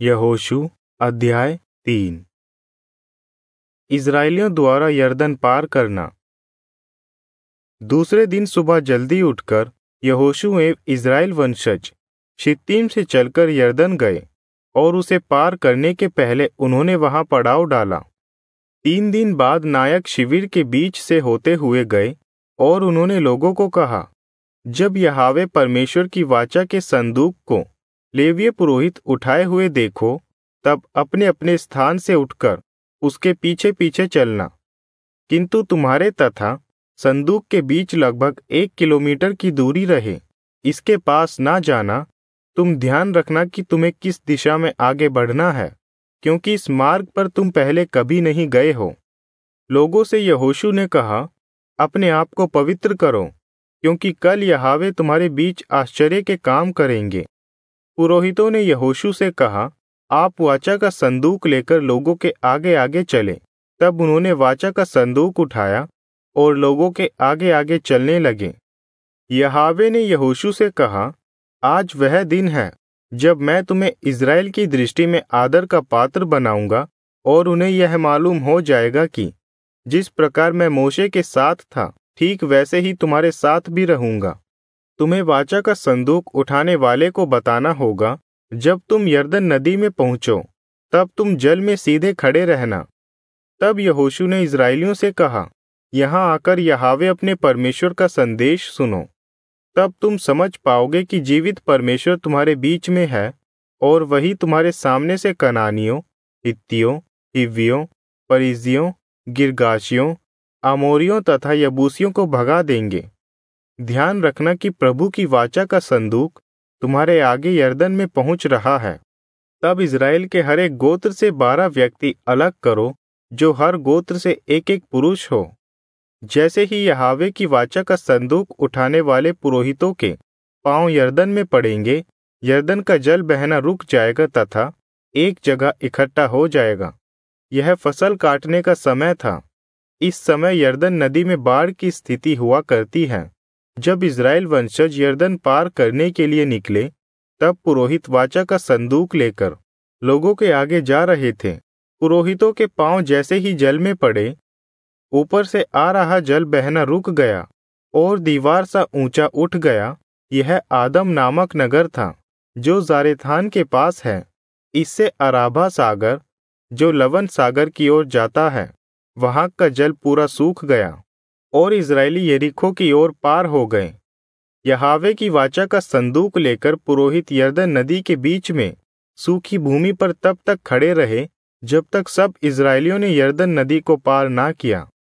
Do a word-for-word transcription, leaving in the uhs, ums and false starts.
यहोशू अध्याय तीन। इस्राएलियों द्वारा यरदन पार करना। दूसरे दिन सुबह जल्दी उठकर यहोशू एवं इस्राएल वंशज शित्तीम से चलकर यरदन गए और उसे पार करने के पहले उन्होंने वहां पड़ाव डाला। तीन दिन बाद नायक शिविर के बीच से होते हुए गए और उन्होंने लोगों को कहा, जब यहोवा परमेश्वर की वाचा के संदूक को लेवीय पुरोहित उठाए हुए देखो, तब अपने अपने स्थान से उठकर उसके पीछे पीछे चलना। किंतु तुम्हारे तथा संदूक के बीच लगभग एक किलोमीटर की दूरी रहे, इसके पास ना जाना। तुम ध्यान रखना कि तुम्हें किस दिशा में आगे बढ़ना है, क्योंकि इस मार्ग पर तुम पहले कभी नहीं गए हो। लोगों से यहोशू ने कहा, अपने आप को पवित्र करो, क्योंकि कल यहोवा तुम्हारे बीच आश्चर्य के काम करेंगे। पुरोहितों ने यहोशू से कहा, आप वाचा का संदूक लेकर लोगों के आगे आगे चले। तब उन्होंने वाचा का संदूक उठाया और लोगों के आगे आगे चलने लगे। यहोवा ने यहोशू से कहा, आज वह दिन है जब मैं तुम्हें इस्राएल की दृष्टि में आदर का पात्र बनाऊंगा, और उन्हें यह मालूम हो जाएगा कि जिस प्रकार मैं मोशे के साथ था, ठीक वैसे ही तुम्हारे साथ भी रहूंगा। तुम्हें वाचा का संदूक उठाने वाले को बताना होगा, जब तुम यरदन नदी में पहुंचो, तब तुम जल में सीधे खड़े रहना। तब यहोशू ने इस्राएलियों से कहा, यहाँ आकर यहोवा अपने परमेश्वर का संदेश सुनो। तब तुम समझ पाओगे कि जीवित परमेश्वर तुम्हारे बीच में है, और वही तुम्हारे सामने से कनानियों, हित्तियों, हिव्वियों, परिज्जियों, गिर्गाशियों, अमोरियों तथा यबूसियों को भगा देंगे। ध्यान रखना कि प्रभु की वाचा का संदूक तुम्हारे आगे यरदन में पहुंच रहा है। तब इस्राएल के हर एक गोत्र से बारह व्यक्ति अलग करो, जो हर गोत्र से एक एक पुरुष हो। जैसे ही यहोवा की वाचा का संदूक उठाने वाले पुरोहितों के पांव यरदन में पड़ेंगे, यरदन का जल बहना रुक जाएगा तथा एक जगह इकट्ठा हो जाएगा। यह फसल काटने का समय था। इस समय यरदन नदी में बाढ़ की स्थिति हुआ करती है। जब इस्राएल वंशज यरदन पार करने के लिए निकले, तब पुरोहित वाचा का संदूक लेकर लोगों के आगे जा रहे थे। पुरोहितों के पांव जैसे ही जल में पड़े, ऊपर से आ रहा जल बहना रुक गया और दीवार सा ऊंचा उठ गया। यह आदम नामक नगर था, जो जारेथान के पास है। इससे अराबा सागर, जो लवन सागर की ओर जाता है, वहां का जल पूरा सूख गया और इस्राएली यरीखो की ओर पार हो गए। यहोवा की वाचा का संदूक लेकर पुरोहित यरदन नदी के बीच में सूखी भूमि पर तब तक खड़े रहे, जब तक सब इस्राएलियों ने यरदन नदी को पार ना किया।